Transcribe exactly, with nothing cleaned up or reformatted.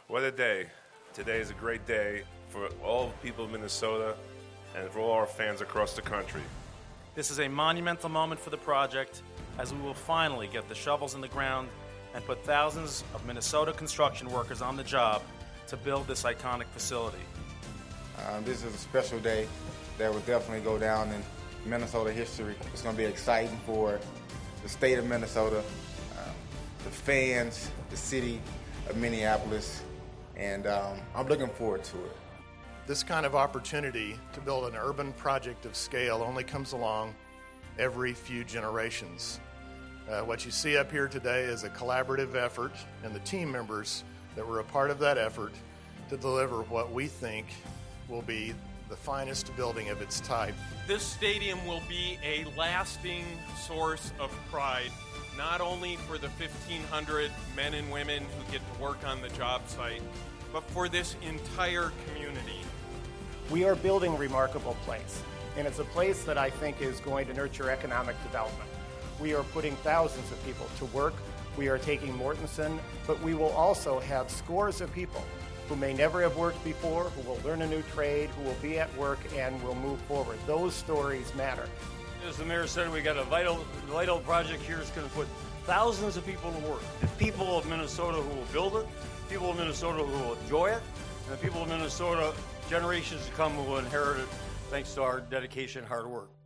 What a day. Today is a great day for all people of Minnesota and for all our fans across the country. This is a monumental moment for the project as we will finally get the shovels in the ground and put thousands of Minnesota construction workers on the job to build this iconic facility. Um, this is a special day that will definitely go down in Minnesota history. It's going to be exciting for the state of Minnesota, um, the fans, the city of Minneapolis, and um, I'm looking forward to it. This kind of opportunity to build an urban project of scale only comes along every few generations. Uh, what you see up here today is a collaborative effort, and the team members that were a part of that effort to deliver what we think will be the finest building of its type. This stadium will be a lasting source of pride, not only for the fifteen hundred men and women who get to work on the job site, but for this entire community. We are building a remarkable place, and it's a place that I think is going to nurture economic development. We are putting thousands of people to work. We are taking Mortenson, but we will also have scores of people who may never have worked before, who will learn a new trade, who will be at work and will move forward. Those stories matter. As the mayor said, we got a vital, vital project here that's going to put thousands of people to work. The people of Minnesota who will build it, people of Minnesota who will enjoy it, and the people of Minnesota, generations to come, who will inherit it thanks to our dedication and hard work.